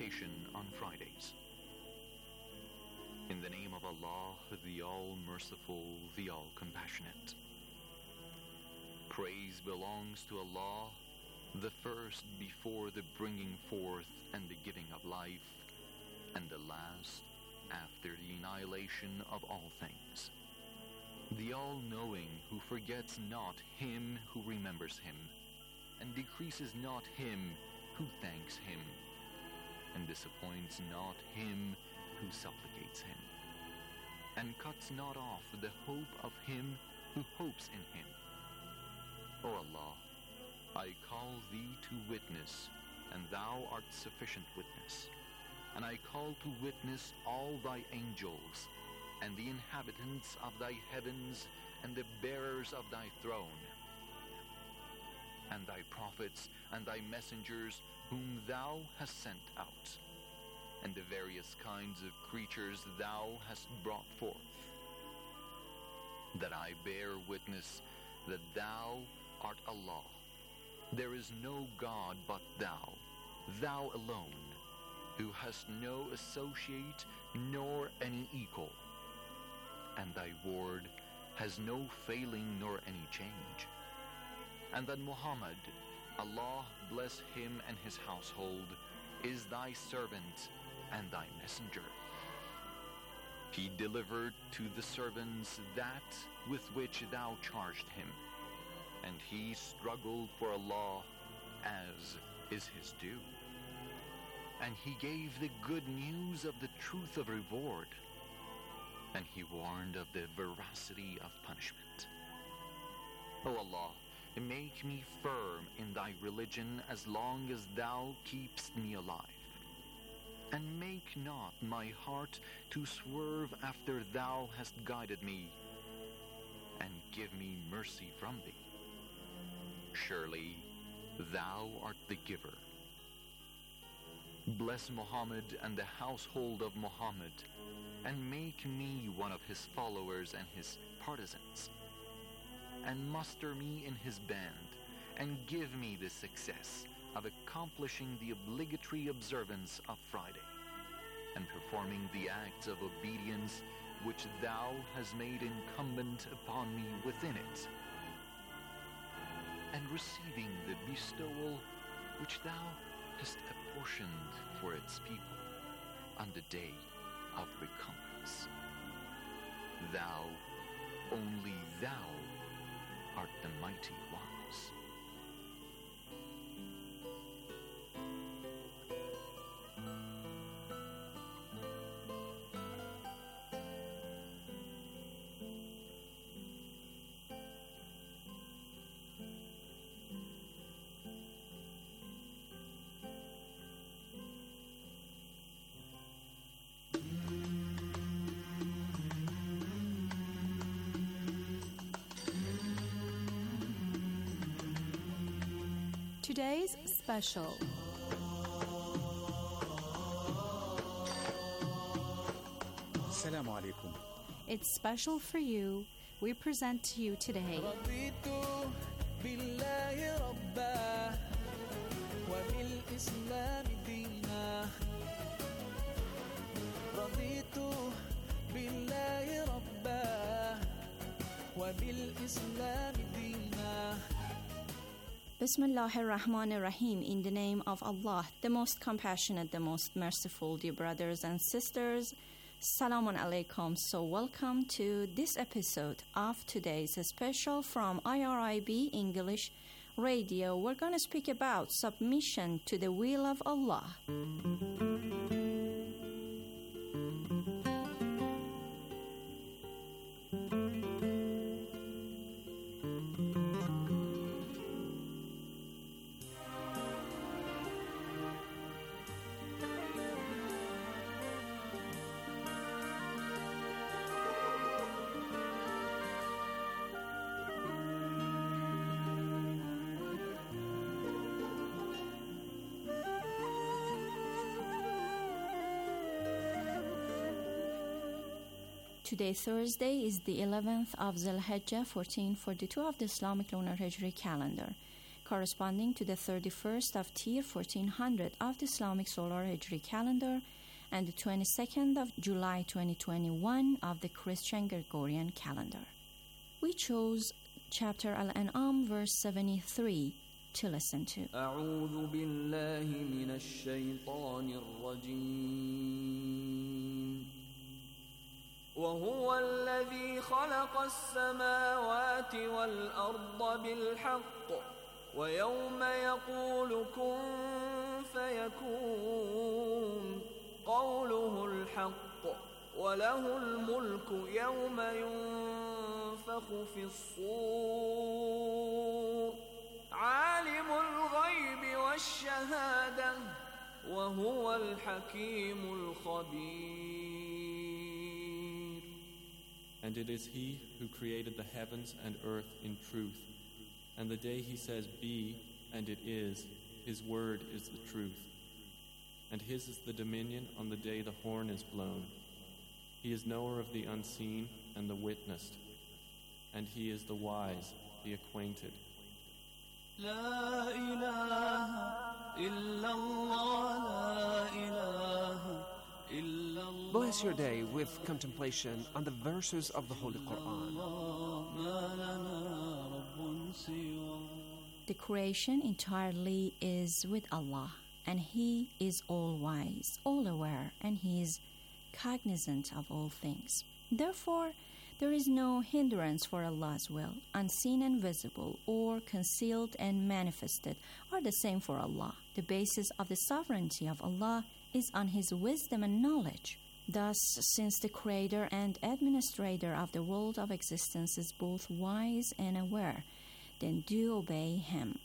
Meditation on Fridays. In the name of Allah, the All-Merciful, the All-Compassionate. Praise belongs to Allah, the first before the bringing forth and the giving of life, and the last after the annihilation of all things. The All-Knowing, who forgets not him who remembers him, and decreases not him who thanks him, and disappoints not him who supplicates him, and cuts not off the hope of him who hopes in him. O Allah, I call thee to witness, and thou art sufficient witness, and I call to witness all thy angels, and the inhabitants of thy heavens, and the bearers of thy throne, and thy prophets and thy messengers whom thou hast sent out, and the various kinds of creatures thou hast brought forth, that I bear witness that thou art Allah. There is no God but thou, thou alone, who hast no associate nor any equal, and thy word has no failing nor any change. And that Muhammad, Allah bless him and his household, is thy servant and thy messenger. He delivered to the servants that with which thou charged him, and he struggled for Allah as is his due. And he gave the good news of the truth of reward, and he warned of the veracity of punishment. O Allah, make me firm in thy religion as long as thou keepst me alive, and make not my heart to swerve after thou hast guided me, and give me mercy from thee. Surely thou art the giver. Bless Muhammad and the household of Muhammad, and make me one of his followers and his partisans, and muster me in his band, and give me the success of accomplishing the obligatory observance of Friday, and performing the acts of obedience which thou hast made incumbent upon me within it, and receiving the bestowal which thou hast apportioned for its people on the day of recompense. Thou, only thou, art the mighty ones. Today's special. Assalamu alaikum. It's special for you. We present to you today. رضيت بالله ربا وبالإسلام دينا رضيت بالله ربا وبالإسلام دينا. Bismillahir Rahmanir Rahim. In the name of Allah, the most compassionate, the most merciful, dear brothers and sisters. Salamun alaikum. So welcome to this episode of today's special from IRIB English Radio. We're going to speak about submission to the will of Allah. Today, Thursday, is the 11th of Zul Hijjah, 1442 of the Islamic Lunar Hijri calendar. corresponding to the 31st of Tir 1400 of the Islamic Solar Hijri calendar and the 22nd of July 2021 of the Christian Gregorian calendar. We chose chapter Al-An'am verse 73 to listen to. أعوذ بالله من الشيطان الرجيم وهو الذي خلق السماوات والأرض بالحق ويوم يقول كن فيكون قوله الحق وله الملك يوم ينفخ في الصور عالم الغيب والشهادة وهو الحكيم الخبير. And it is He who created the heavens and earth in truth. And the day He says, be, and it is, His word is the truth. And His is the dominion on the day the horn is blown. He is knower of the unseen and the witnessed. And He is the wise, the acquainted. لا إله إلا الله لا إله إلا الله. Bless your day with contemplation on the verses of the Holy Quran. ما لنا رب سواه. The creation entirely is with Allah, and He is all-wise, all-aware, and He is cognizant of all things. Therefore, there is no hindrance for Allah's will. Unseen and visible, or concealed and manifested, are the same for Allah. The basis of the sovereignty of Allah is on His wisdom and knowledge. Thus, since the Creator and Administrator of the world of existence is both wise and aware, then do obey Him.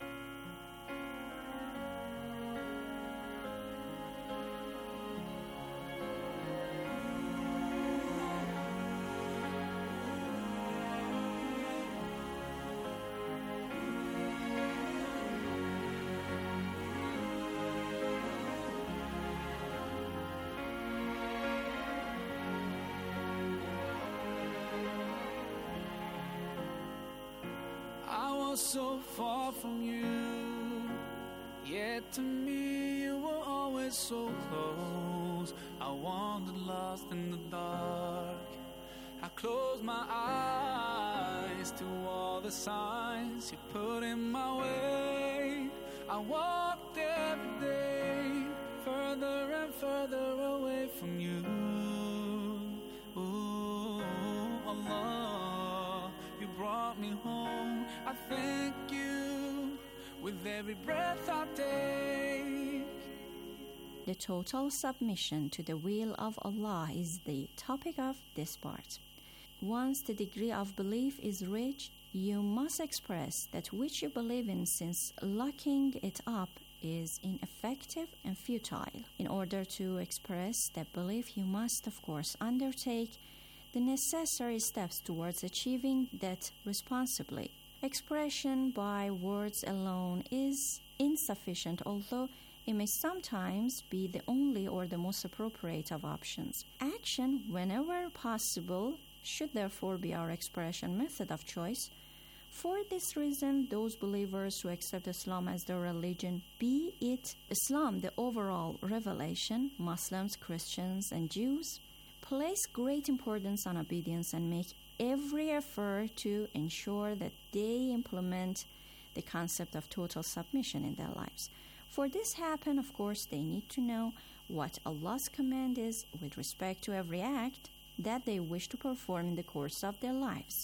I was so far from you, yet to me you were always so close. I wandered lost in the dark. I closed my eyes to all the signs you put in my way. I walked every day further and further away from you. Ooh, Allah, you brought me home. I thank you with every breath I take. The total submission to the will of Allah is the topic of this part. Once the degree of belief is reached, you must express that which you believe in, since locking it up is ineffective and futile. In order to express that belief, you must, of course, undertake the necessary steps towards achieving that responsibly. Expression by words alone is insufficient, although it may sometimes be the only or the most appropriate of options. Action, whenever possible, should therefore be our expression method of choice. For this reason, those believers who accept Islam as their religion, be it Islam, the overall revelation, Muslims, Christians, and Jews, place great importance on obedience and make every effort to ensure that they implement the concept of total submission in their lives. For this happen, of course, they need to know what Allah's command is with respect to every act that they wish to perform in the course of their lives.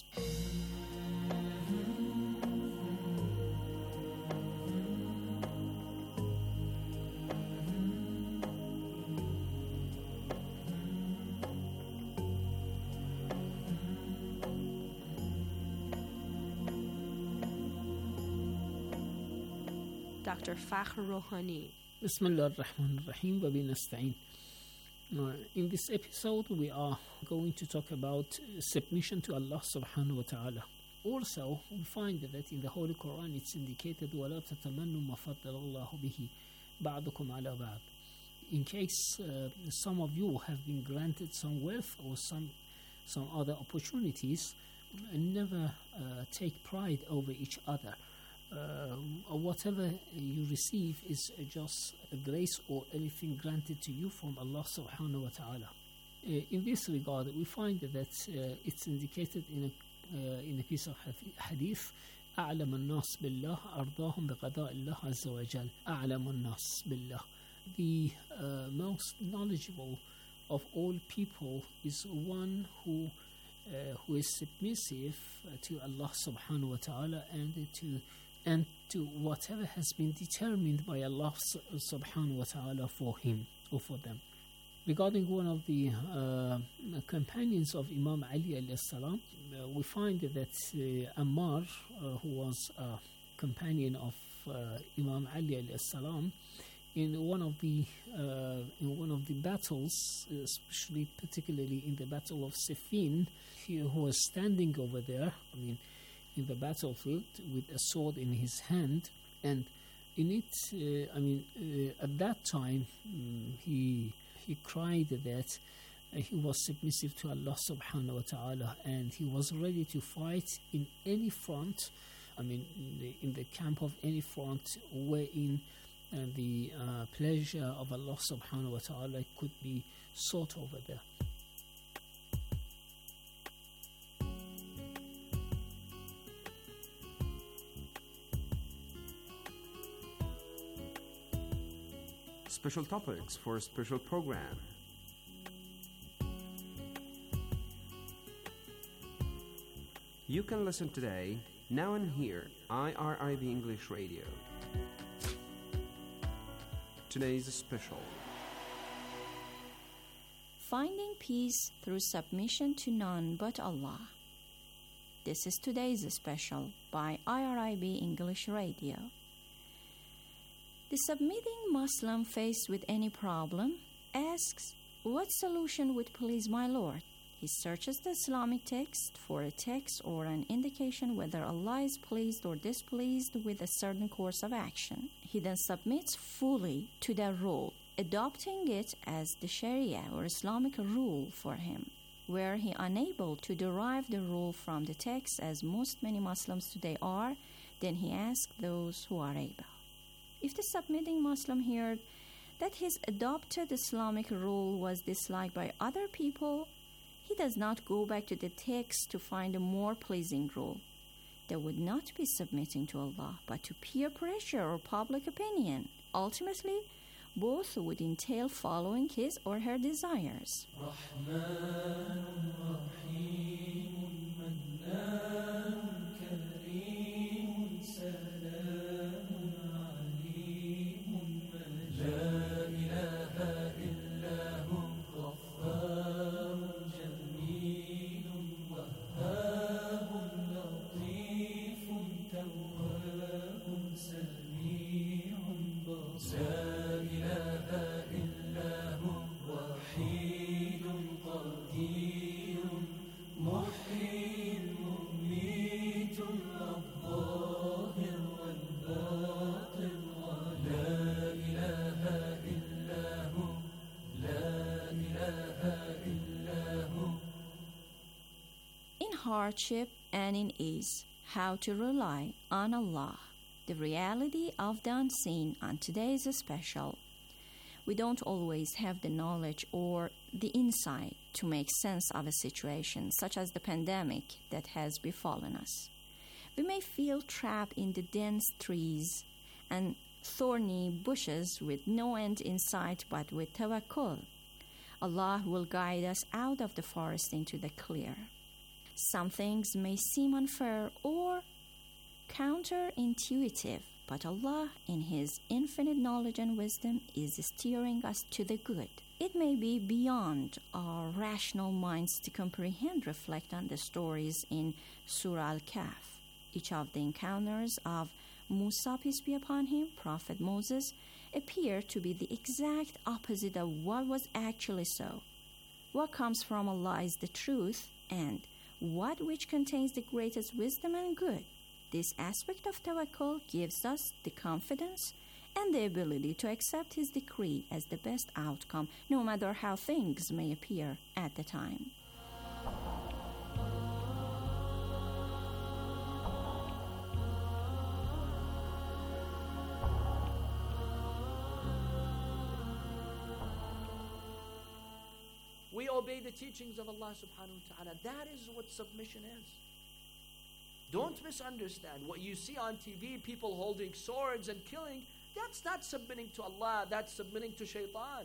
Dr. Fakhr Rouhani. Bismillah ar-Rahman ar-Rahim wa bihi nasta'in. In this episode, we are going to talk about submission to Allah subhanahu wa ta'ala. Also, we find that in the Holy Quran it's indicated وَلَا تَتَمَنُّوا مَا فَضَّلَ اللَّهُ بِهِ بَعْضُكُمْ عَلَى بَعْضٍ. In case some of you have been granted some wealth or some other opportunities, never take pride over each other. whatever you receive is just a grace or anything granted to you from Allah subhanahu wa ta'ala. In this regard, we find that it's indicated in a piece of hadith, أعلم الناس بالله أرضاهم بقضاء الله عز وجل. أعلم الناس بالله. The most knowledgeable of all people is one who is submissive to Allah subhanahu wa ta'ala and to whatever has been determined by Allah subhanahu wa ta'ala for him or for them. Regarding one of the companions of Imam Ali alayhi salam, we find that Ammar, who was a companion of Imam Ali alayhi salam, in one of the battles, especially particularly in the Battle of Siffin, he was standing over there, in the battlefield with a sword in his hand, and in it, at that time, he cried that he was submissive to Allah subhanahu wa ta'ala, and he was ready to fight in any front, in the camp of any front wherein the pleasure of Allah subhanahu wa ta'ala could be sought over there. Special topics for a special program. You can listen today, now and here, IRIB English Radio. Today's special. Finding peace through submission to none but Allah. This is today's special by IRIB English Radio. The submitting Muslim faced with any problem asks, what solution would please my Lord? He searches the Islamic text for a text or an indication whether Allah is pleased or displeased with a certain course of action. He then submits fully to that rule, adopting it as the Sharia or Islamic rule for him. Were he unable to derive the rule from the text, as many Muslims today are, then he asks those who are able. If the submitting Muslim heard that his adopted Islamic rule was disliked by other people, he does not go back to the text to find a more pleasing rule. That would not be submitting to Allah, but to peer pressure or public opinion. Ultimately, both would entail following his or her desires. Hardship and in ease, how to rely on Allah. The reality of the unseen on today's special. We don't always have the knowledge or the insight to make sense of a situation such as the pandemic that has befallen us. We may feel trapped in the dense trees and thorny bushes with no end in sight, but with tawakkul, Allah will guide us out of the forest into the clear. Some things may seem unfair or counterintuitive, but Allah, in His infinite knowledge and wisdom, is steering us to the good. It may be beyond our rational minds to comprehend. Reflect on the stories in Surah Al-Kahf. Each of the encounters of Musa, peace be upon him, Prophet Moses, appear to be the exact opposite of what was actually so. What comes from Allah is the truth, and what which contains the greatest wisdom and good. This aspect of tawakkul gives us the confidence and the ability to accept His decree as the best outcome, no matter how things may appear at the time. We obey the teachings of Allah subhanahu wa ta'ala. That is what submission is. Don't misunderstand. What you see on TV, people holding swords and killing, that's not submitting to Allah, that's submitting to shaitan.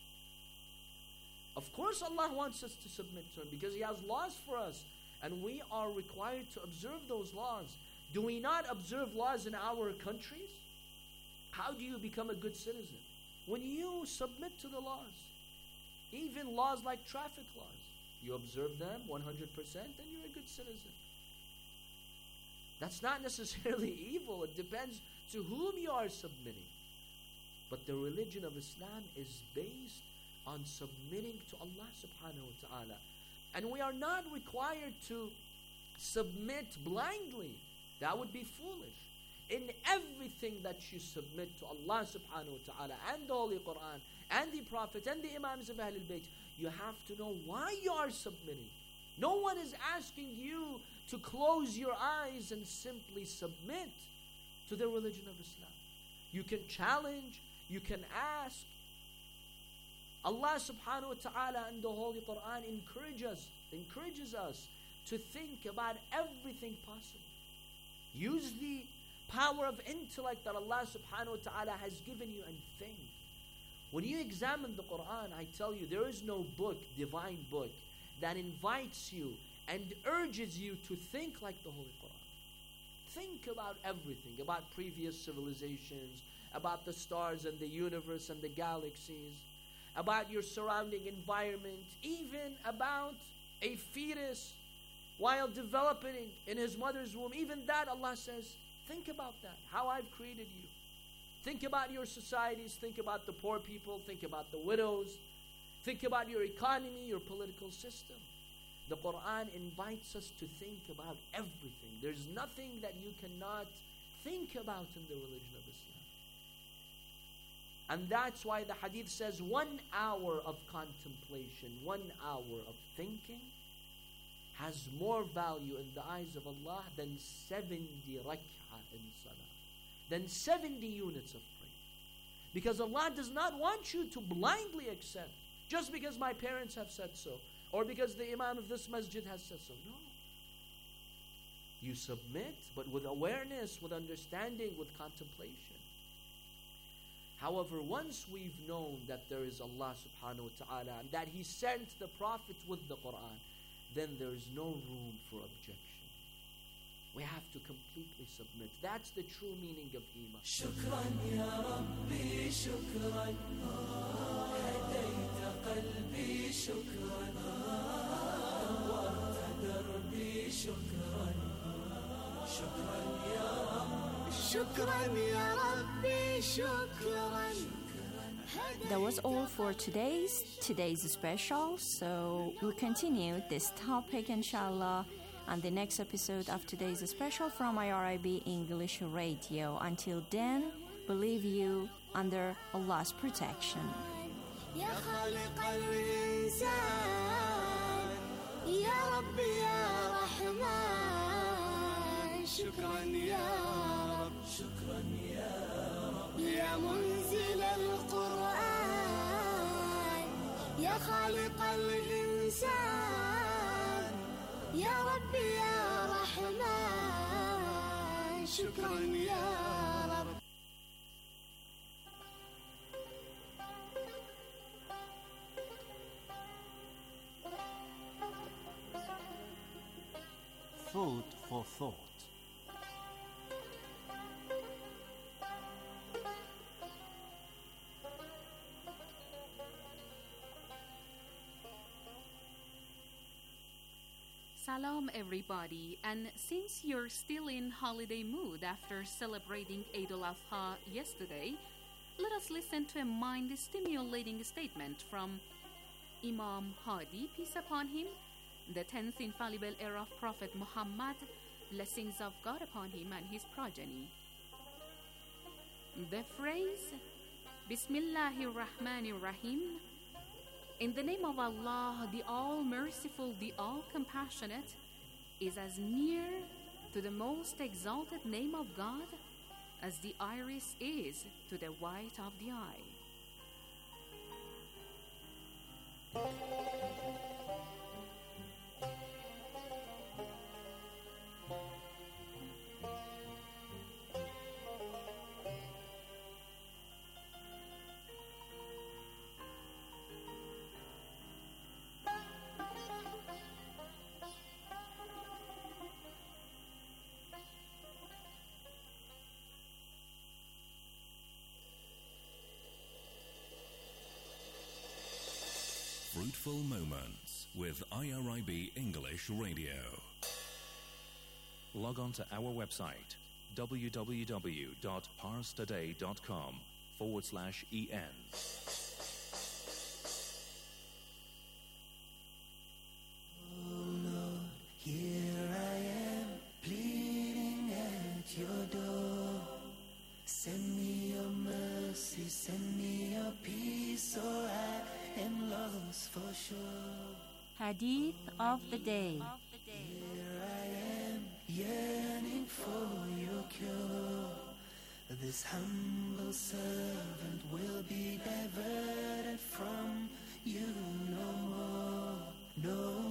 Of course Allah wants us to submit to Him because He has laws for us and we are required to observe those laws. Do we not observe laws in our countries? How do you become a good citizen? When you submit to the laws. Even laws like traffic laws. You observe them 100% and you're a good citizen. That's not necessarily evil. It depends to whom you are submitting. But the religion of Islam is based on submitting to Allah subhanahu wa ta'ala. And we are not required to submit blindly. That would be foolish. In everything that you submit to Allah subhanahu wa ta'ala and the Holy Quran and the Prophet and the Imams of Ahlul Bayt, you have to know why you are submitting. No one is asking you to close your eyes and simply submit to the religion of Islam. You can challenge, you can ask. Allah subhanahu wa ta'ala in the Holy Quran encourages us to think about everything possible. Use the power of intellect that Allah subhanahu wa ta'ala has given you and think. When you examine the Quran, I tell you, there is no book, divine book, that invites you and urges you to think like the Holy Quran. Think about everything, about previous civilizations, about the stars and the universe and the galaxies, about your surrounding environment, even about a fetus while developing in his mother's womb. Even that, Allah says, think about that, how I've created you. Think about your societies, think about the poor people, think about the widows, think about your economy, your political system. The Quran invites us to think about everything. There's nothing that you cannot think about in the religion of Islam. And that's why the hadith says 1 hour of contemplation, 1 hour of thinking has more value in the eyes of Allah than 70 rak'ah in salah, than 70 units of prayer. Because Allah does not want you to blindly accept, just because my parents have said so, or because the imam of this masjid has said so. No. You submit, but with awareness, with understanding, with contemplation. However, once we've known that there is Allah subhanahu wa ta'ala and that He sent the Prophet with the Quran, then there is no room for objection. We have to completely submit. That's the true meaning of Iman. Shukran ya Rabbi, shukran. Hadayta qalbi, shukran. Nawwarta darbi, shukran. Shukran ya Rabbi. Shukran ya Rabbi, shukran. That was all for today's special. So we'll continue this topic, inshallah, on the next episode of today's special from IRIB English Radio. Until then, we leave you under Allah's protection. يا خالق الإنسان يا رب يا رحمن شكرا يا رب شكرا يا رب يا منزل القرآن يا خالق الإنسان يا رب يا رحمن شكرا يا رب. Food for thought. Salam everybody, and since you're still in holiday mood after celebrating Eid al-Adha yesterday, let us listen to a mind-stimulating statement from Imam Hadi, peace upon him, the 10th infallible heir of Prophet Muhammad, blessings of God upon him and his progeny. The phrase, Bismillahir Rahmanir Rahim, in the name of Allah, the All-Merciful, the All-Compassionate, is as near to the most exalted name of God as the iris is to the white of the eye. Fruitful Moments with IRIB English Radio. Log on to our website www.parstoday.com/en. Here I am, pleading at your door. Send me your mercy, send me your peace, or I am lost for sure. Hadith of the day. Here I am, yearning for your cure. This humble servant will be diverted from you no more, no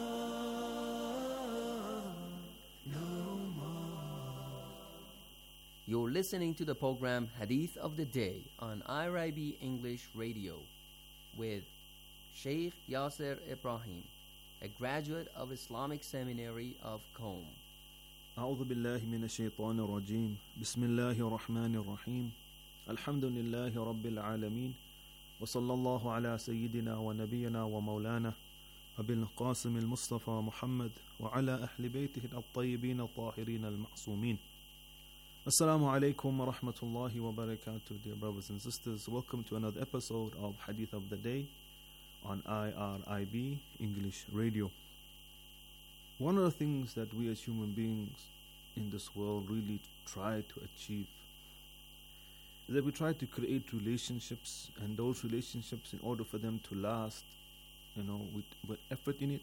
more, no more. You're listening to the program Hadith of the Day on IRIB English Radio with Sheikh Yasser Ibrahim, a graduate of Islamic Seminary of Qom. أعوذ بالله من الشيطان الرجيم بسم الله الرحمن الرحيم الحمد لله رب العالمين وصلى الله على سيدنا ونبينا ومولانا أبي القاسم المصطفى محمد وعلى أهل بيته الطيبين الطاهرين المعصومين. Assalamu alaikum wa rahmatullahi wa barakatuh, dear brothers and sisters. Welcome to another episode of Hadith of the Day on IRIB English Radio. One of the things that we as human beings in this world really try to achieve is that we try to create relationships, and those relationships, in order for them to last, with effort in it.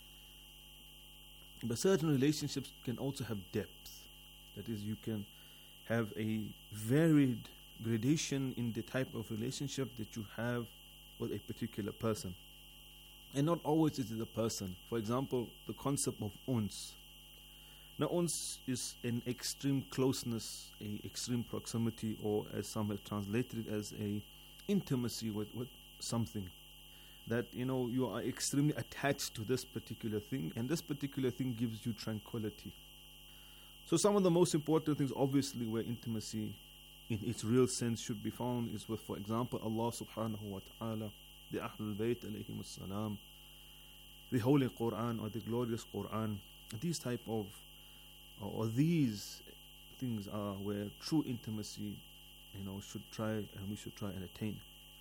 But certain relationships can also have depth. That is, you can have a varied gradation in the type of relationship that you have with a particular person. And not always is it a person. For example, the concept of uns. Now, uns is an extreme closeness, a extreme proximity, or as some have translated it as a intimacy with something. That, you are extremely attached to this particular thing, and this particular thing gives you tranquility. So some of the most important things, obviously, where intimacy in its real sense should be found is with, for example, Allah subhanahu wa ta'ala, the Ahlul Bayt alayhim salam, the Holy Quran or the glorious Quran. These type of, or these things are where true intimacy, we should try and attain.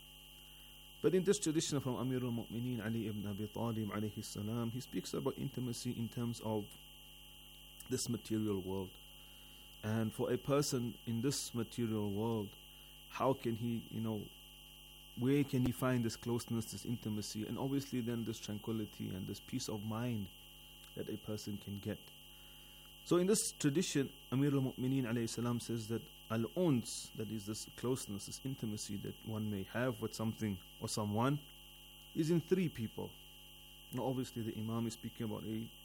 But in this tradition from Amir al-Mu'mineen Ali ibn Abi Talib alayhi salam, he speaks about intimacy in terms of this material world. And for a person in this material world, how can he, where can he find this closeness, this intimacy, and obviously then this tranquility and this peace of mind that a person can get. So in this tradition, Amir al-Mu'mineen alayhi salam says that al-uns, that is this closeness, this intimacy that one may have with something or someone, is in three people. Now obviously the Imam is speaking about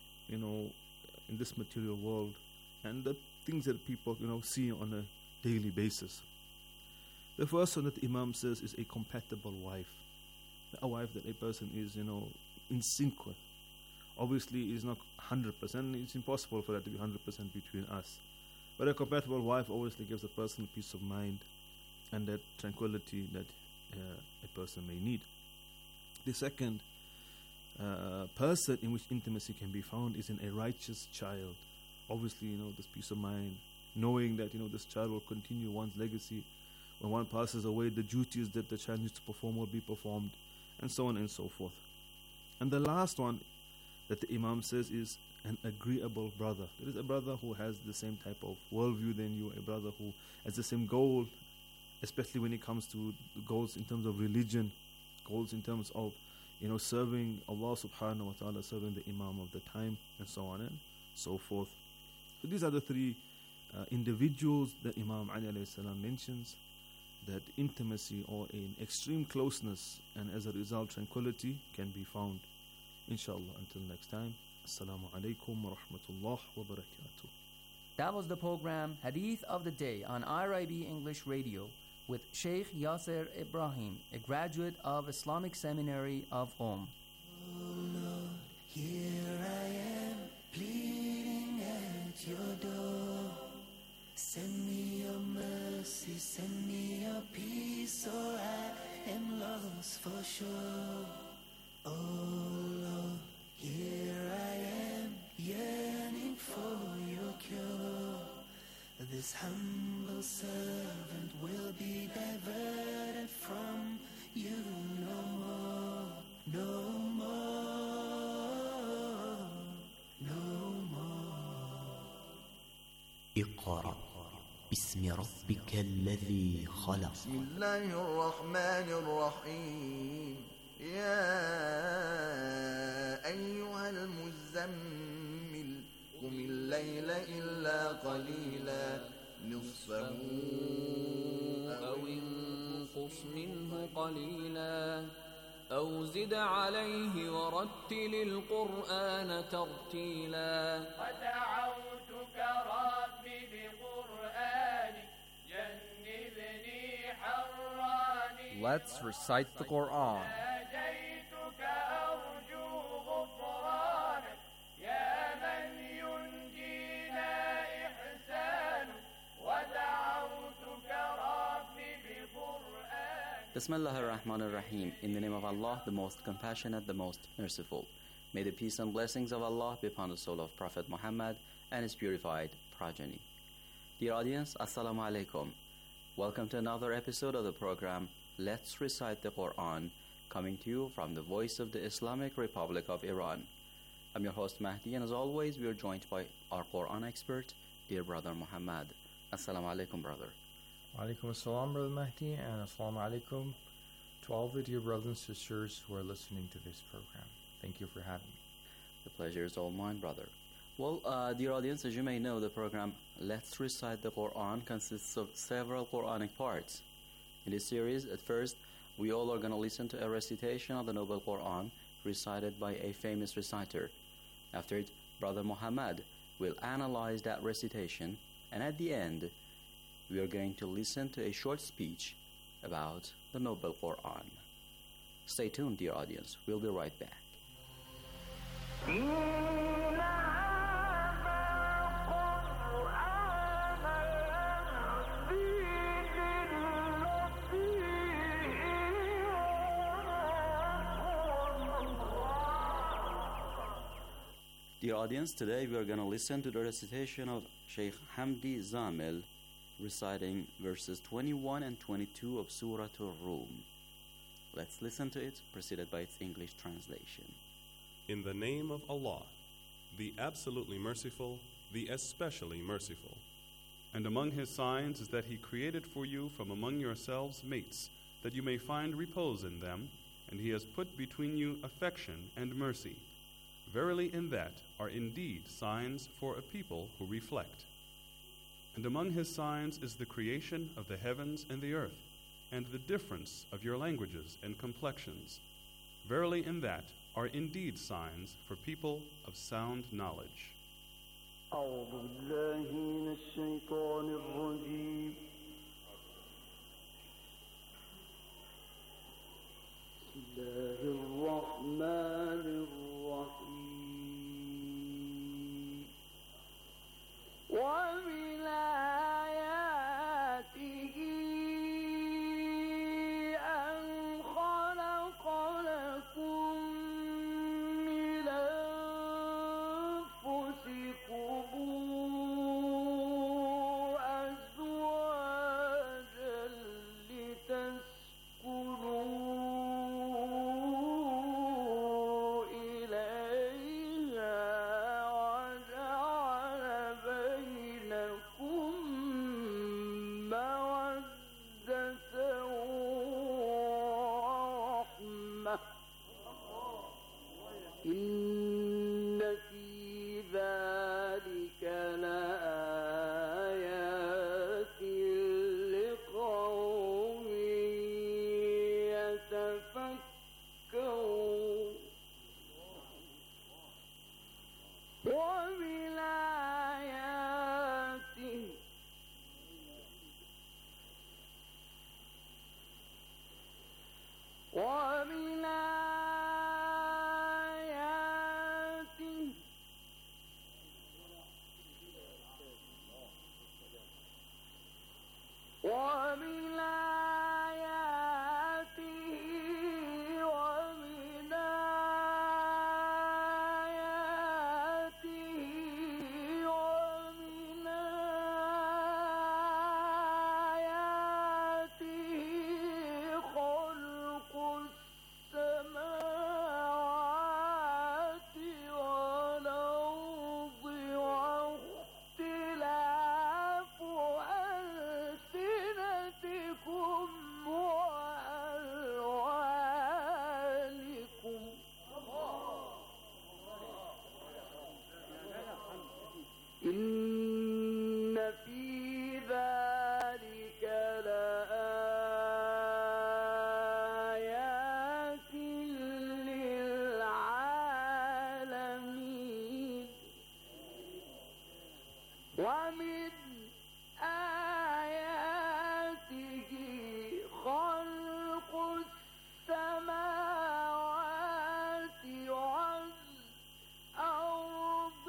in this material world and the things that people see on a daily basis. The first one that the Imam says is a compatible wife, a wife that a person is in sync with. Obviously is not 100%, it's impossible for that to be 100% between us, but a compatible wife obviously gives a person peace of mind and that tranquility that a person may need. The second person in which intimacy can be found is in a righteous child. Obviously, this peace of mind, knowing that, this child will continue one's legacy. When one passes away, the duties that the child needs to perform will be performed, and so on and so forth. And the last one that the Imam says is an agreeable brother. There is a brother who has the same type of worldview than you, a brother who has the same goal, especially when it comes to goals in terms of religion, goals in terms of serving Allah subhanahu wa ta'ala, serving the Imam of the time, and so on and so forth. So these are the three individuals that Imam Ali alayhi salam mentions, that intimacy or in extreme closeness and as a result tranquility can be found. Inshallah, until next time, Assalamu alaikum wa rahmatullah wa barakatuh. That was the program Hadith of the Day on IRIB English Radio with Sheikh Yasser Ibrahim, a graduate of Islamic Seminary of Qom. Here I am, pleading at your door. Send me your mercy, send me your peace, or I am lost for sure. Oh This humble servant will be diverted from you no more, no more, no more. اقرأ باسم ربك الذي خلق. بسم الله الرحمن الرحيم. يا أيها المزمل قم الليل إلا قليلا نصفه أو انقص منه قليلا أو زد عليه ورتل القرآن ترتيلا ودعوتك ربي بقرآنك جنبني حراني. Let's recite the Quran. ناجيتك أرجو غفرانك يا من ينجينا إحسانك ودعوتك ربي بقرآنك. Bismillah ar-Rahman ar-Rahim. In the name of Allah, the most compassionate, the most merciful. May the peace and blessings of Allah be upon the soul of Prophet Muhammad and his purified progeny. Dear audience, Assalamu alaikum. Welcome to another episode of the program Let's Recite the Quran, coming to you from the voice of the Islamic Republic of Iran. I'm your host Mahdi, and as always we are joined by our Quran expert, dear brother Muhammad. Assalamu alaikum, brother. Alaikum assalam, Brother Mahdi, and assalamu alaikum to all the dear brothers and sisters who are listening to this program. Thank you for having me. The pleasure is all mine, brother. Well, dear audience, as you may know, the program Let's Recite the Quran consists of several Quranic parts. In this series, at first, we all are going to listen to a recitation of the Noble Quran recited by a famous reciter. After it, Brother Muhammad will analyze that recitation, and at the end, we are going to listen to a short speech about the Noble Quran. Stay tuned, dear audience. We'll be right back. Dear audience, today we are going to listen to the recitation of Sheikh Hamdi Zamil reciting verses 21 and 22 of Surah Ar-Rum. Let's listen to it, preceded by its English translation. In the name of Allah, the absolutely merciful, the especially merciful. And among His signs is that He created for you from among yourselves mates, that you may find repose in them, and He has put between you affection and mercy. Verily in that are indeed signs for a people who reflect. And among His signs is the creation of the heavens and the earth, and the difference of your languages and complexions. Verily in that are indeed signs for people of sound knowledge. أعوذ بالله من الشيطان الرجيم. بسم الله الرحمن الرحيم. ومن آياته أن خلق لكم من أنفسكم أزواجا ومن آياته خلق السماوات والأرض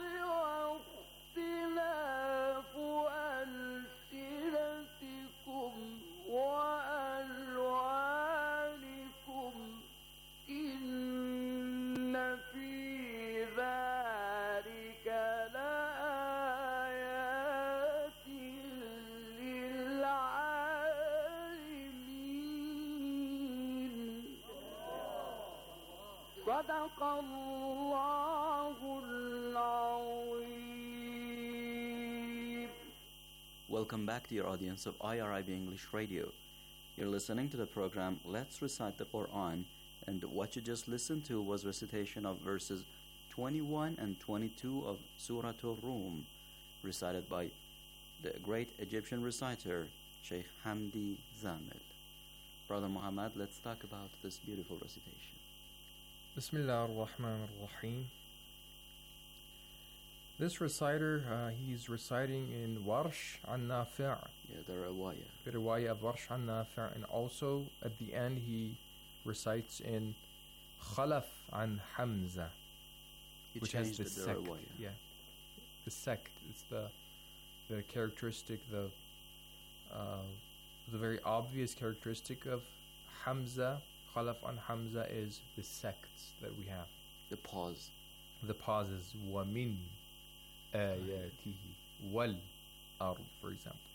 واختلاف ألسنتكم وألوانكم إن في ذلك لآيات للعالمين صدق الله العظيم. Welcome back, dear audience of IRIB English Radio. You're listening to the program Let's Recite the Quran, and what you just listened to was recitation of verses 21 and 22 of Surah Al-Rum, recited by the great Egyptian reciter, Sheikh Hamdi Zamil. Brother Muhammad, let's talk about this beautiful recitation. Bismillah ar-Rahman ar-Rahim. This reciter, he's reciting in Warsh an Nafi'. Yeah, the Riwayah. The Riwayah of Warsh an Nafi'. And also, at the end, he recites in Khalaf an Hamza. He which has changed the the sect. Riwayah. Yeah. The sect. It's the characteristic, the very obvious characteristic of Hamza. Khalaf an Hamza is the sects that we have. The pause. The pauses. وَمِن آيَاتِهِ وَالْأَرْض, for example.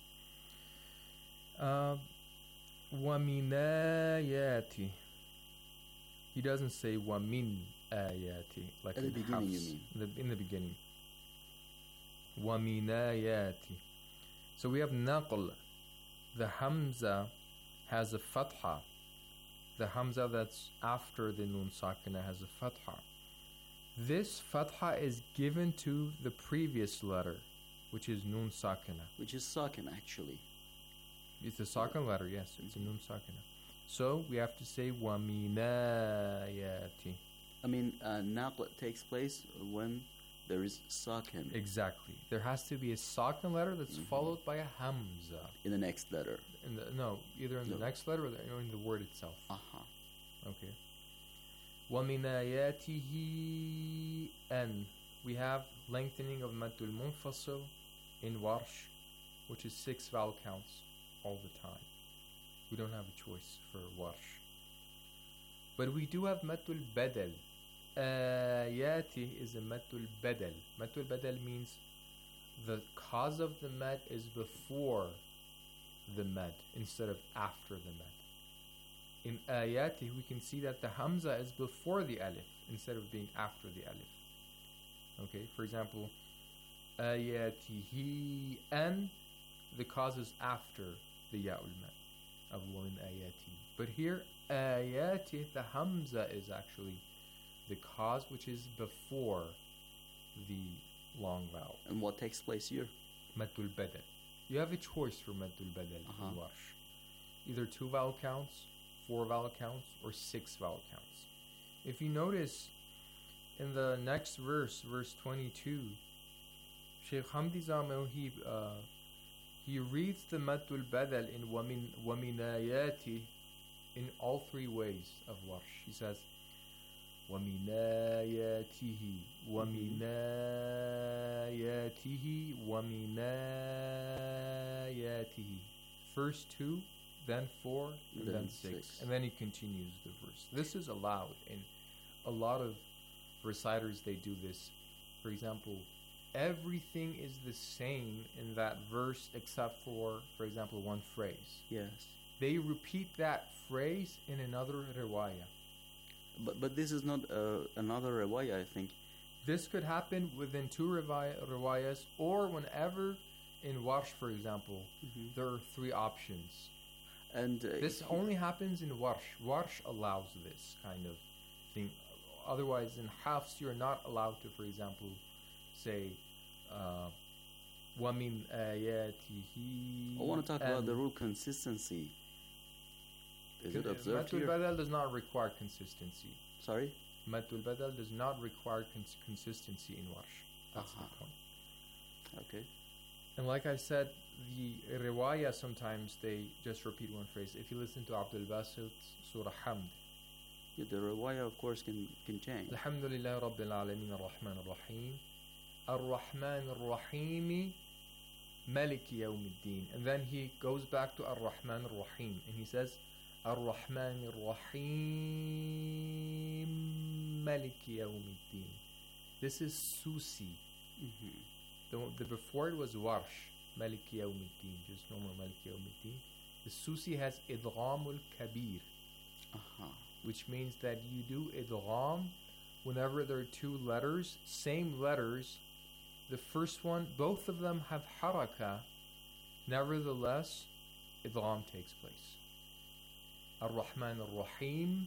وَمِنْ آيَاتِهِ. He doesn't say وَمِنْ آيَاتِهِ like at the in beginning, Hafs. you mean? In the beginning. وَمِنْ آيَاتِهِ. So we have naql. The Hamza has a fatha. The Hamza that's after the Nun Sakina has a fatha. This fatha is given to the previous letter, which is Nun Sakina. Which is Sakin, actually. It's a Sakin letter, yes. It's a Nun Sakina. So we have to say وَمِنَايَاتِ. I mean, naql takes place when there is Sakin. Exactly. There has to be a Sakin letter that's followed by a Hamza. In the next letter. Either in the next letter or in the word itself. Okay. وَمِنْ آيَاتِهِ أَنْ. We have lengthening of Maddul Munfasil in Warsh, which is 6 vowel counts all the time. We don't have a choice for Warsh. But we do have Maddul Badal. Ayati is a Maddul Badal. Maddul Badal means the cause of the mad is before the mad instead of after the mad. In ayati, we can see that the hamza is before the alif instead of being after the alif. Okay, for example, ayatihi an, the cause is after the ya'ul mad of min ayati. But here, ayati, the hamza is actually the cause which is before the long vowel. And what takes place here? Maddul Badal. You have a choice for Maddul Badal in Warsh. Either 2 vowel counts, 4 vowel counts, or 6 vowel counts. If you notice in the next verse, verse 22, Sheikh Hamdi Zamil, he reads the Maddul Badal in وَمِنْ آيَاتِهِ in all 3 ways of Warsh. He says, وَمِنْ آيَاتِهِ وَمِنْ آيَاتِهِ وَمِنْ آيَاتِهِ. First 2, then 4, and then 6. And then he continues the verse. This is allowed in a lot of reciters. They do this. For example, everything is the same in that verse except for example, one phrase. Yes. They repeat that phrase in another riwayah. But this is not another riwayah, I think. This could happen within 2 riwayahs, or whenever in Warsh, for example, there are 3 options. And this only happens in Warsh. Warsh allows this kind of thing. Otherwise, in Hafs, you're not allowed to, for example, say, وَمِنْ آيَاتِهِ. I want to talk about the rule consistency. Is it observed here? Maddul Badal does not require consistency. Sorry? Maddul Badal does not require consistency in Warsh. That's the point. Okay. And like I said, the riwayah sometimes they just repeat one phrase. If you listen to Abdul Basit's Surah Hamd, Yeah, the riwayah, of course, can change. Alhamdulillah Rabbil Alameen Ar-Rahman Ar-Rahim Ar-Rahman Ar-Rahim Maliki Yawmiddin. And then he goes back to Ar-Rahman Ar-Rahim and he says Ar-Rahman Ar-Rahim Maliki Yawmiddin. This is Susi. The before it was Warsh Maliki Yawmiddin, just normal Maliki Yawmiddin. The Susi has Idghamul Kabir, which means that you do idgham whenever there are two letters, same letters. The first one, both of them have haraka. Nevertheless, idgham takes place. Ar-Rahman Ar-Rahim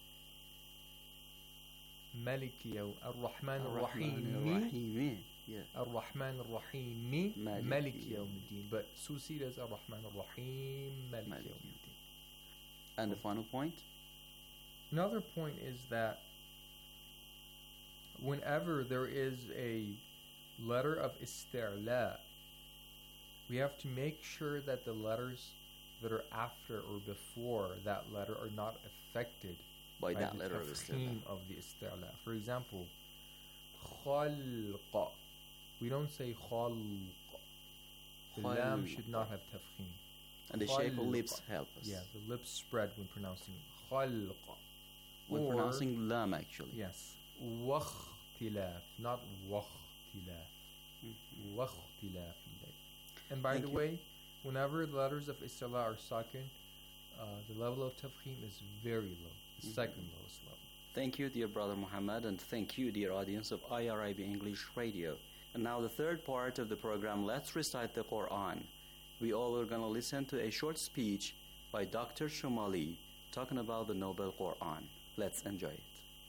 Maliki Ar-Rahman Ar-Rahim Ar-Rahman Ar-Rahim Maliki Yawmiddin. But Susi does Ar-Rahman Ar-Rahim Maliki Yawmiddin. And the final point? Another point is that whenever there is a letter of isti'la, we have to make sure that the letters that are after or before that letter are not affected by that the letter of tafkhim of the isti'la. For example, khalqa. We don't say khalq. The lam should not have tafkhim. And the shape of lips help us. Yeah, the lips spread when pronouncing khalqa. When pronouncing lam, actually. Yes. Wakhtilaf, not wakhtilaf. Wakhtilaf. And by the way, whenever the letters of isti'la are sakin, the level of tafkhim is very low, the second lowest level. Thank you, dear brother Muhammad, and thank you, dear audience of IRIB English Radio. And now the third part of the program, Let's Recite the Quran. We all are going to listen to a short speech by Dr. Shomali talking about the Noble Quran. Let's enjoy it.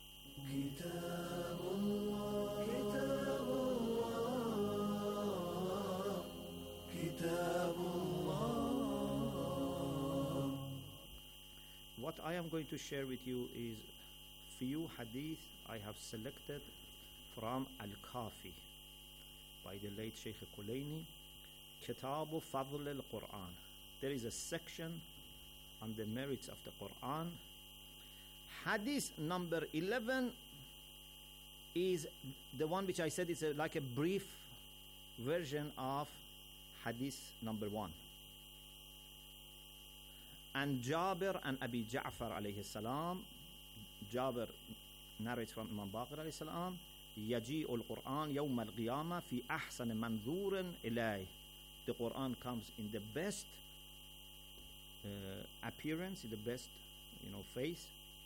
What I am going to share with you is few hadith I have selected from Al-Kafi by the late Sheikh Kulayni, Kitabu Fadl al-Quran. There is a section on the merits of the Quran. Hadith number 11 is the one which I said is like a brief version of hadith number 1. And Jabir and Abi Ja'far alayhi salam, Jabir narrates from Imam Baqir alayhi salam, يجيء القرآن يوم القيامة في أحسن منظور إليه. The Quran comes in the best appearance, in the best face,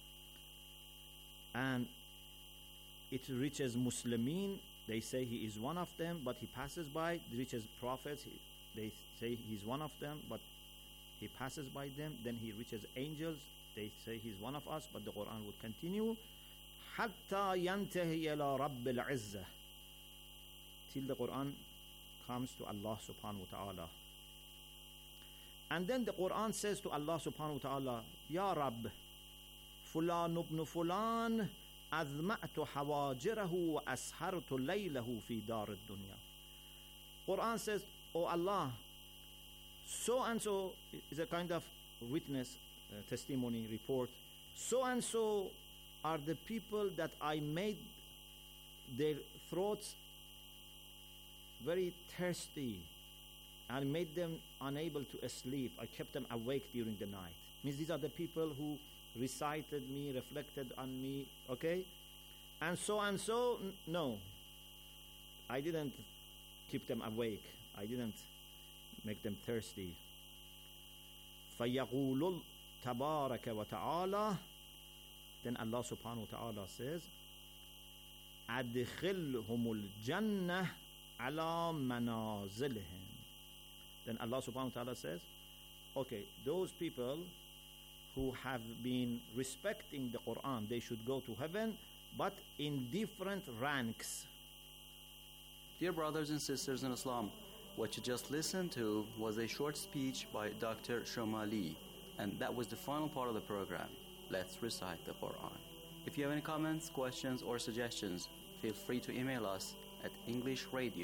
and it reaches Muslimin. They say he is one of them, but he passes by. It reaches prophets. They say he's one of them, but he passes by them. Then he reaches angels. They say he's one of us, but the Quran would continue. حتى ينتهي إلى رب العزة, till the Quran comes to Allah subhanahu wa ta'ala. And then the Quran says to Allah subhanahu wa ta'ala, Ya Rabb, Fulan ibn Fulan, أذمأت حواجره وأسهرت ليله في دار الدنيا. Quran says, Oh Allah, so and so is a kind of witness, testimony, report. So and so are the people that I made their throats very thirsty. I made them unable to sleep. I kept them awake during the night. Means these are the people who recited me, reflected on me, okay? And so, no. I didn't keep them awake. I didn't make them thirsty. فَيَقُولُ تَبَارَكَ وَتَعَالَى. Then Allah subhanahu wa ta'ala says, أَدْخِلْهُمُ الْجَنَّةِ عَلَى مَنَازِلِهِمْ. Then Allah subhanahu wa ta'ala says, okay, those people who have been respecting the Quran, they should go to heaven, but in different ranks. Dear brothers and sisters in Islam, what you just listened to was a short speech by Dr. Shomali, and that was the final part of the program. Let's recite the Quran. If you have any comments, questions, or suggestions, feel free to email us at englishradio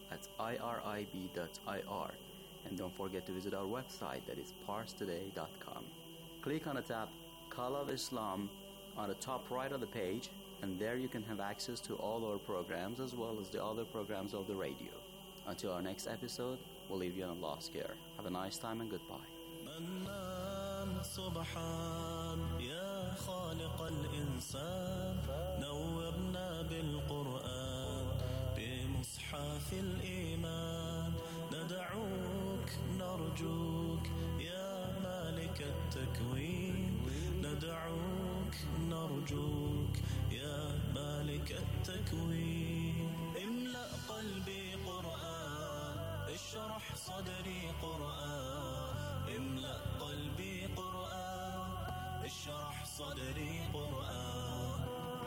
at irib.ir. And don't forget to visit our website, that is parstoday.com. Click on the tab Call of Islam on the top right of the page, and there you can have access to all our programs as well as the other programs of the radio. Until our next episode, we'll leave you in Allah's care. Have a nice time and goodbye. منان سبحان يا خالق الإنسان نورنا بالقرآن بمصحف الإيمان ندعوك نرجوك يا مالك التكوين ندعوك نرجوك يا مالك التكوين املأ قلبي قرآن اشرح صدري قرآن املأ قلبي قرآن اشرح صدري قرآن.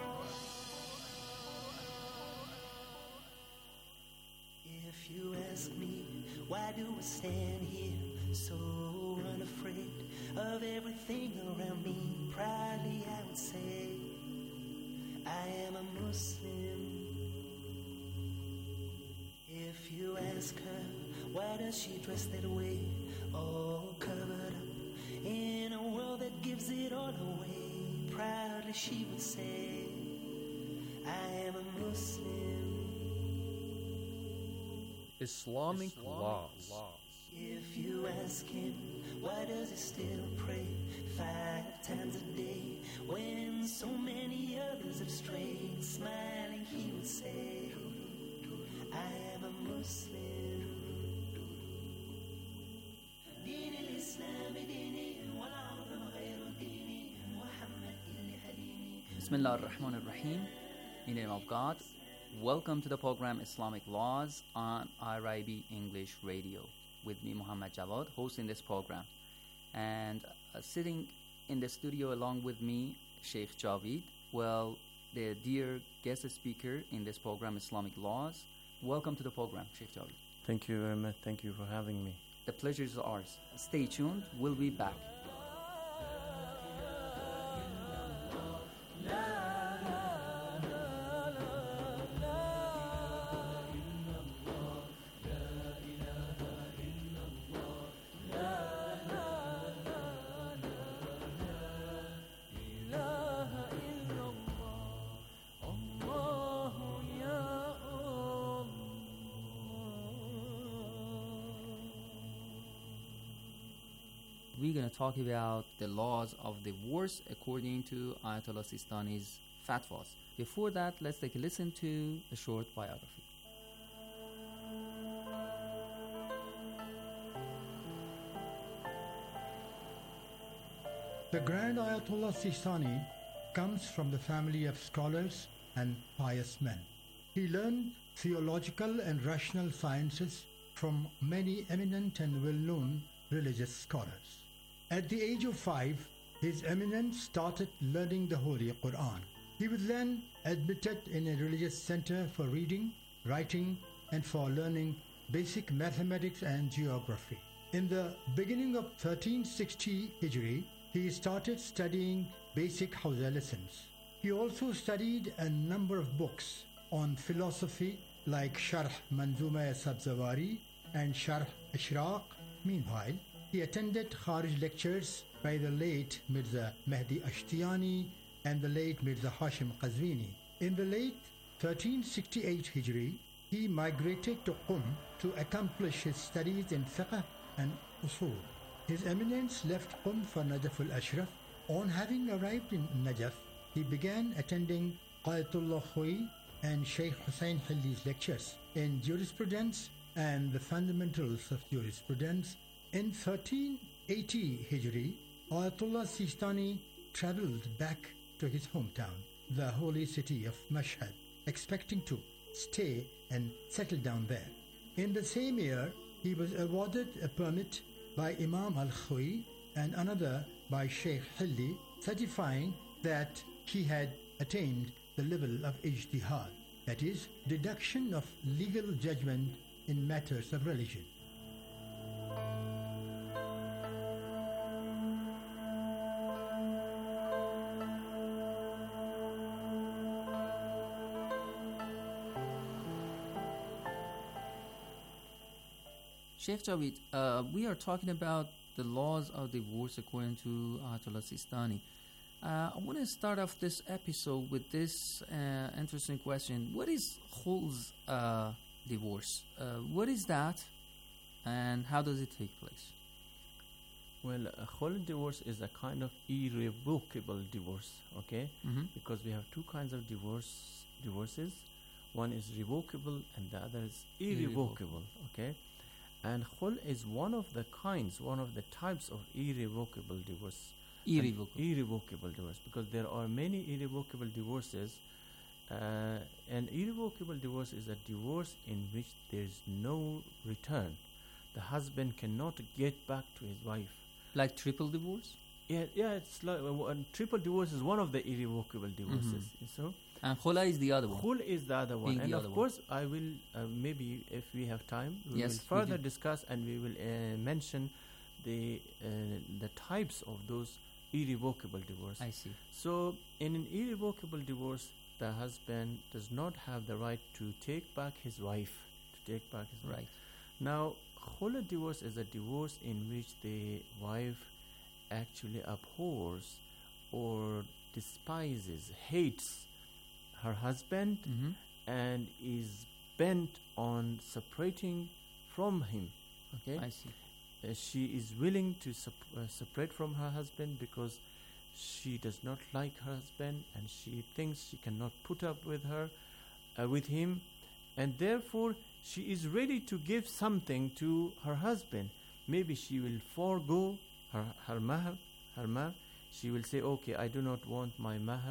If you ask me, why do I stand here so unafraid of everything around me? Proudly I would say, I am a Muslim. If you ask her, why does she dress that way, all covered up in a world that gives it all away? Proudly she would say, I am a Muslim. Islamic laws. If you ask him, why does he still pray 5 times a day when so many others have strayed? Smiling he would say, I am a Muslim. دين الإسلام ديني والعظم غير ديني محمد اللي هديني. Bismillah ar-Rahman ar-Rahim. In the name of God. Welcome to the program Islamic Laws on IRIB English Radio with me, Muhammad Jawad, hosting this program. And sitting in the studio along with me, Sheikh Javid, well, the dear guest speaker in this program, Islamic Laws. Welcome to the program, Sheikh Javid. Thank you very much. Thank you for having me. The pleasure is ours. Stay tuned. We'll be back. We're going to talk about the laws of divorce according to Ayatollah Sistani's fatwas. Before that, let's take a listen to a short biography. The Grand Ayatollah Sistani comes from the family of scholars and pious men. He learned theological and rational sciences from many eminent and well-known religious scholars. At the age of 5, His Eminence started learning the Holy Quran. He was then admitted in a religious center for reading, writing, and for learning basic mathematics and geography. In the beginning of 1360 Hijri, he started studying basic Hausa lessons. He also studied a number of books on philosophy like Sharh Manzuma Sabzawari and Sharh Ishraq. Meanwhile, he attended Kharij lectures by the late Mirza Mehdi Ashtiyani and the late Mirza Hashim Qazwini. In the late 1368 Hijri, he migrated to Qum to accomplish his studies in fiqh and usul. His Eminence left Qum for Najaf al-Ashraf. On having arrived in Najaf, he began attending Ayatollah Khoi and Sheikh Hussain Hilli's lectures in jurisprudence and the fundamentals of jurisprudence. In 1380 Hijri, Ayatollah Sistani travelled back to his hometown, the holy city of Mashhad, expecting to stay and settle down there. In the same year, he was awarded a permit by Imam al-Khawi and another by Sheikh Hilli, certifying that he had attained the level of ijtihad, that is, deduction of legal judgment in matters of religion. Sheikh Javid, we are talking about the laws of divorce according to Ayatollah Sistani. I want to start off this episode with this interesting question. What is khul's divorce? What is that, and how does it take place? Well, a khul divorce is a kind of irrevocable divorce, okay? Because we have two kinds of divorces. One is revocable and the other is irrevocable, okay? And khul is one of the types of irrevocable divorce. Irrevocable divorce, because there are many irrevocable divorces. An irrevocable divorce is a divorce in which there is no return. The husband cannot get back to his wife. Like triple divorce? Yeah, it's like triple divorce is one of the irrevocable divorces. So, and khula is the other one. Khul is the other one, and of course, I will maybe if we have time, we will further discuss and we will mention the types of those irrevocable divorce. I see. So, in an irrevocable divorce, the husband does not have the right to take back his wife. Right. Now, khula divorce is a divorce in which the wife actually abhors or despises, hates her husband and is bent on separating from him. Okay, I see. She is willing to separate from her husband because she does not like her husband and she thinks she cannot put up with him, and therefore she is ready to give something to her husband. Maybe she will forego her mahr. She will say, okay, I do not want my mahr.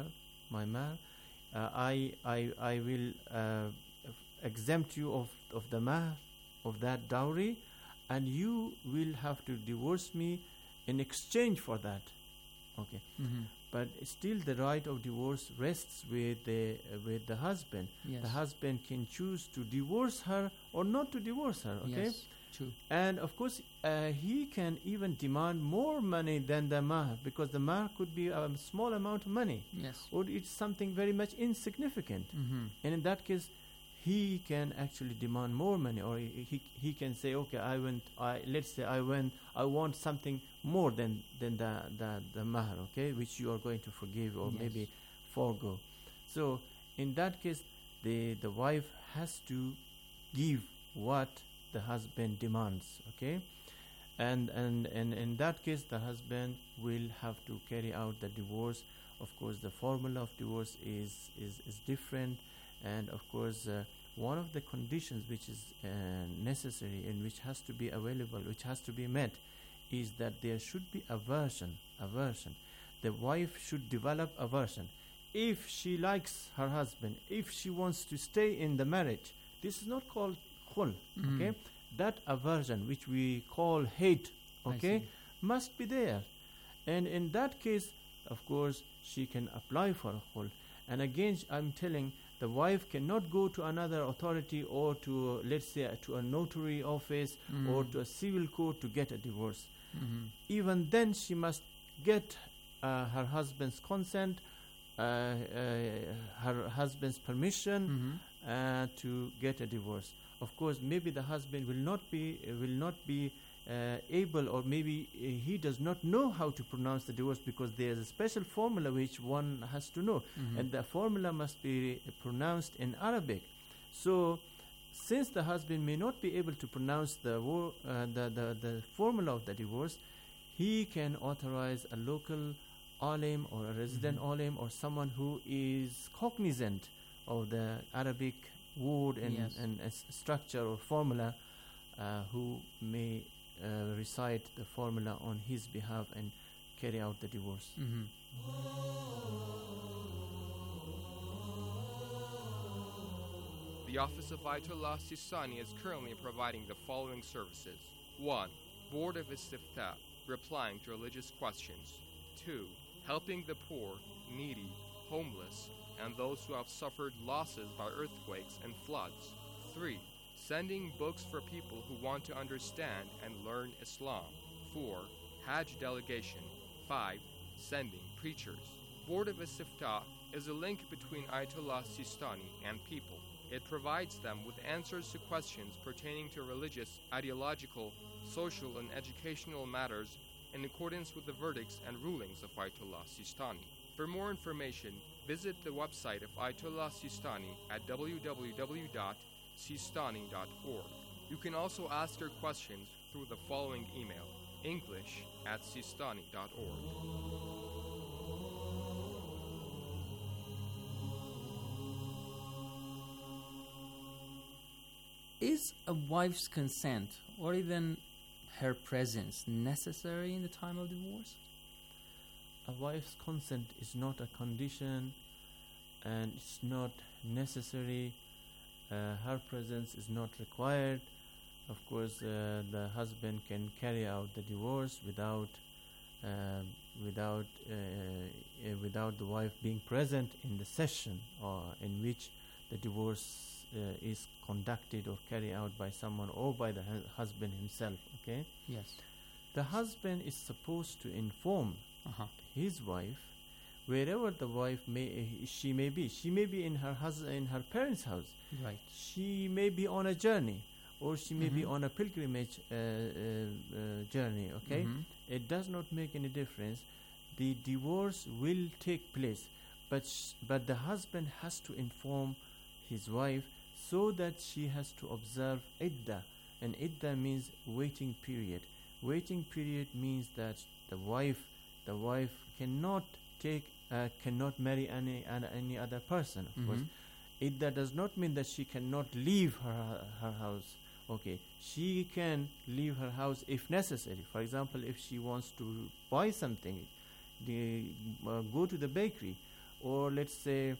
I will exempt you of the mahr, of that dowry, and you will have to divorce me in exchange for that. Okay. But still the right of divorce rests with the husband. Yes. The husband can choose to divorce her or not to divorce her. Okay. Yes, true. And of course he can even demand more money than the mahr, because the mahr could be a small amount of money. Yes. Or it's something very much insignificant. And in that case he can actually demand more money, or he can say, okay, I want something more than the mahr, okay, which you are going to forgive or maybe forego. So in that case the wife has to give what the husband demands, okay, and in that case the husband will have to carry out the divorce. Of course the formula of divorce is different, and of course one of the conditions which is necessary and which has to be available, which has to be met, is that there should be aversion. The wife should develop aversion. If she likes her husband, if she wants to stay in the marriage, this is not called khul, okay? That aversion, which we call hate, okay, must be there. And in that case, of course, she can apply for a khul. And again, I'm telling, the wife cannot go to another authority or to, let's say, to a notary office or to a civil court to get a divorce. Even then she must get her husband's consent, her husband's permission to get a divorce. Of course, maybe the husband will not be able, or maybe he does not know how to pronounce the divorce, because there is a special formula which one has to know, and the formula must be pronounced in Arabic. So since the husband may not be able to pronounce the formula of the divorce, he can authorize a local alim or a resident alim or someone who is cognizant of the Arabic word and structure or formula, who may recite the formula on his behalf and carry out the divorce. The Office of Ayatollah Sistani is currently providing the following services. 1. Board of Istiftah, replying to religious questions. 2. Helping the poor, needy, homeless, and those who have suffered losses by earthquakes and floods. 3. Sending books for people who want to understand and learn Islam. 4. Hajj delegation. 5. Sending preachers. Board of Istiftah is a link between Ayatollah Sistani and people. It provides them with answers to questions pertaining to religious, ideological, social, and educational matters in accordance with the verdicts and rulings of Ayatollah Sistani. For more information, visit the website of Ayatollah Sistani at www.sistani.org. You can also ask your questions through the following email: english@sistani.org. Is a wife's consent or even her presence necessary in the time of divorce? A wife's consent is not a condition and it's not necessary. Her presence is not required. Of course, the husband can carry out the divorce without the wife being present in the session or in which the divorce is conducted or carried out by someone or by the husband himself. Okay. Yes. The husband is supposed to inform his wife wherever the wife she may be. She may be in her parents' house. Right. She may be on a journey, or she may be on a pilgrimage journey. Okay. It does not make any difference. The divorce will take place, but the husband has to inform his wife so that she has to observe iddah, and iddah means waiting period. Waiting period means that the wife cannot marry any other person. Of course, iddah does not mean that she cannot leave her house. Okay, she can leave her house if necessary. For example, if she wants to buy something, go to the bakery, or let's say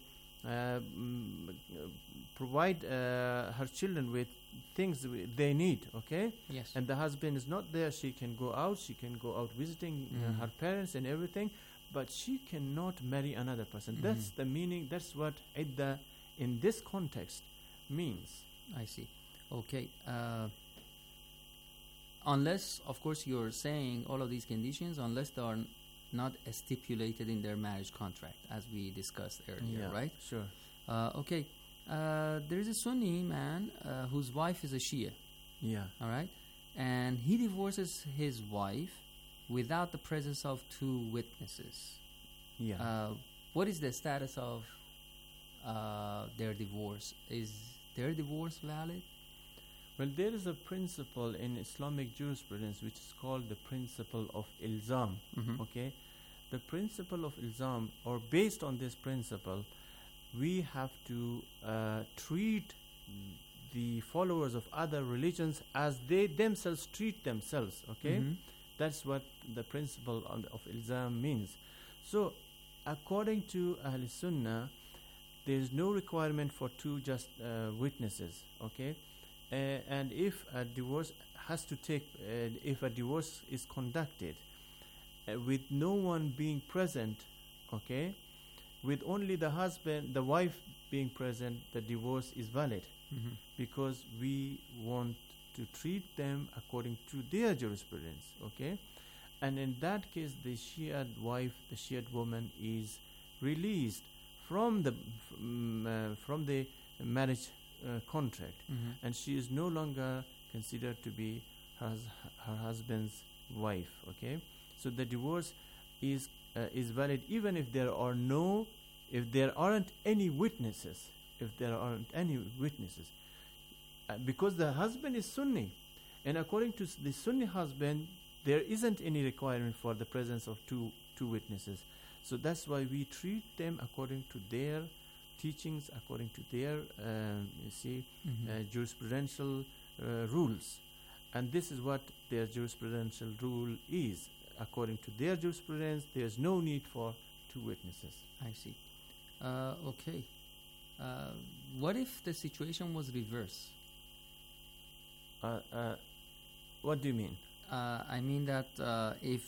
provide her children with things they need. Okay. Yes. And the husband is not there. She can go out. She can go out visiting her parents and everything, but she cannot marry another person. That's the meaning. That's what iddah in this context means. I see. Okay. Unless, of course, you're saying all of these conditions, unless they are not stipulated in their marriage contract, as we discussed earlier, right? Sure. Okay. There is a Sunni man whose wife is a Shia. Yeah. All right. And he divorces his wife without the presence of two witnesses. Yeah. What is the status of their divorce? Is their divorce valid? Well, there is a principle in Islamic jurisprudence which is called the principle of ilzam. Okay, the principle of ilzam, or based on this principle, we have to treat the followers of other religions as they themselves treat themselves. Okay, that's what the principle of ilzam means. So, according to Ahl Sunnah, there is no requirement for two just witnesses. Okay. And if a divorce if a divorce is conducted with no one being present, okay, with only the wife being present, the divorce is valid, because we want to treat them according to their jurisprudence, okay. And in that case, the Shiite wife, the Shiite woman, is released from the marriage contract, and she is no longer considered to be her husband's wife. Okay, so the divorce is valid even if there aren't any witnesses. Because the husband is Sunni, and according to the Sunni husband, there isn't any requirement for the presence of two witnesses. So that's why we treat them according to their teachings, according to their jurisprudential rules, and this is what their jurisprudential rule is. According to their jurisprudence, there is no need for two witnesses. I see. Okay. What if the situation was reverse? What do you mean? I mean that if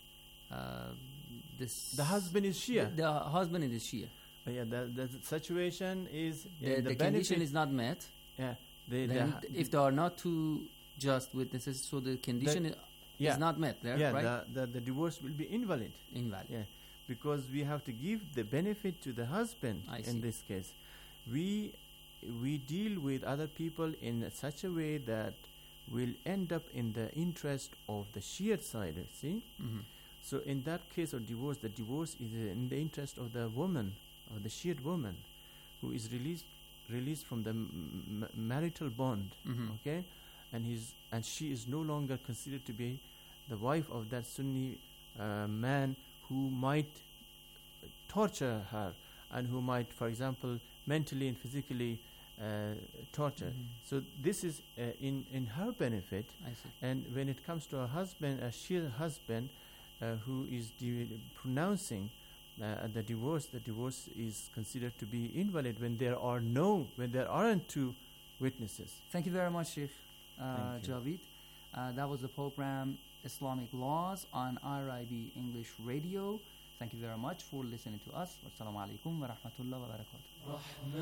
the husband is Shia. The husband is Shia. Yeah, the situation is the condition is not met. Yeah, if there are not two just witnesses, so the condition is not met. There, yeah, right? the divorce will be invalid. Yeah, because we have to give the benefit to the husband in this case. We we deal with other people in such a way that will end up in the interest of the shared side, see? So in that case of divorce, the divorce is in the interest of the woman, or the shared woman, who is released from the marital bond, okay? And she is no longer considered to be the wife of that Sunni man who might torture her, and who might, for example, mentally and physically torture. So this is in her benefit. I see. And when it comes to a husband, a shared husband who is pronouncing the divorce is considered to be invalid when there aren't two witnesses. Thank you very much, Sheikh Thank you. Javed. That was the program Islamic Laws on IRIB English Radio. Thank you very much for listening to us. Wassalamu alaikum wa rahmatullahi wa barakatuh.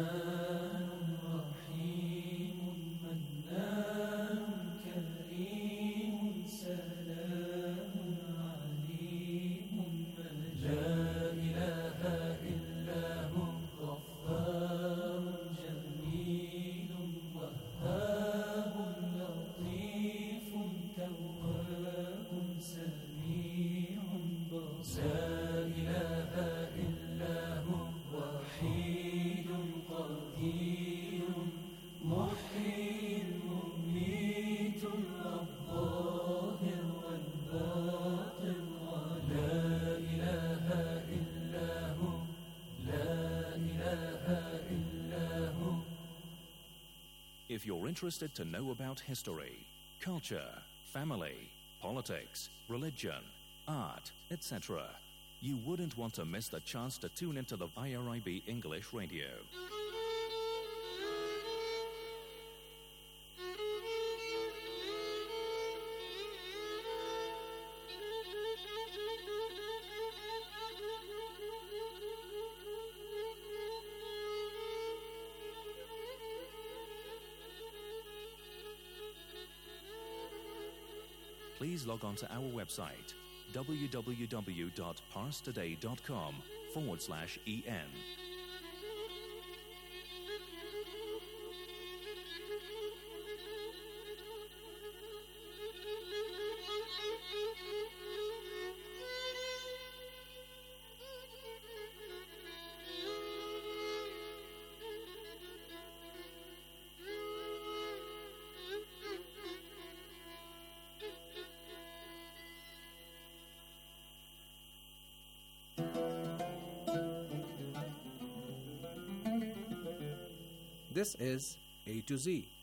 If you're interested to know about history, culture, family, politics, religion, art, etc., you wouldn't want to miss the chance to tune into the IRIB English Radio. Please log on to our website www.parstoday.com/en. This is A to Z,